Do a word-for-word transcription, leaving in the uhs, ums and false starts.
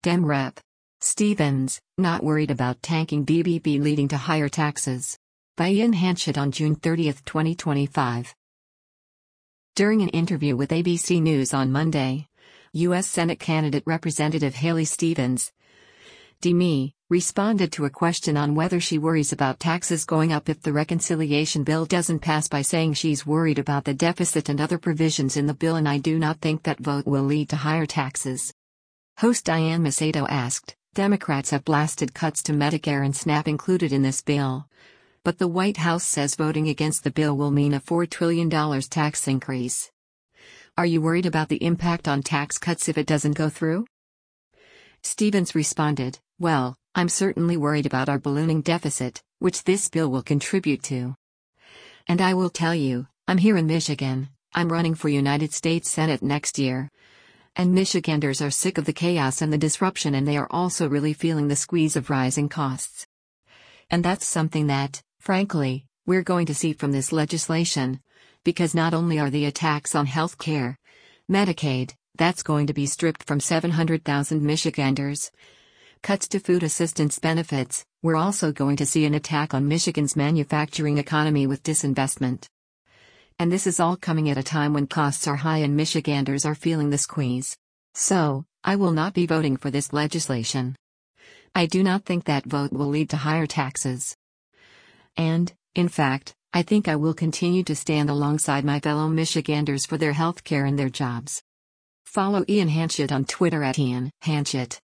Dem Rep. Stevens, not worried about tanking B B B leading to higher taxes. By Ian Hanchett on June thirtieth, twenty twenty-five. During an interview with A B C News on Monday, U S Senate candidate Representative Haley Stevens, D M E, responded to a question on whether she worries about taxes going up if the reconciliation bill doesn't pass by saying she's worried about the deficit and other provisions in the bill, and I do not think that vote will lead to higher taxes. Host Diane Macedo asked, Democrats have blasted cuts to Medicare and SNAP included in this bill. But the White House says voting against the bill will mean a four trillion dollars tax increase. Are you worried about the impact on tax cuts if it doesn't go through? Stevens responded, well, I'm certainly worried about our ballooning deficit, which this bill will contribute to. And I will tell you, I'm here in Michigan, I'm running for United States Senate next year. And Michiganders are sick of the chaos and the disruption, and they are also really feeling the squeeze of rising costs. And that's something that, frankly, we're going to see from this legislation, because not only are the attacks on health care, Medicaid, that's going to be stripped from seven hundred thousand Michiganders, cuts to food assistance benefits, we're also going to see an attack on Michigan's manufacturing economy with disinvestment. And this is all coming at a time when costs are high and Michiganders are feeling the squeeze. So, I will not be voting for this legislation. I do not think that vote will lead to higher taxes. And, in fact, I think I will continue to stand alongside my fellow Michiganders for their health care and their jobs. Follow Ian Hanchett on Twitter at Ian Hanchett.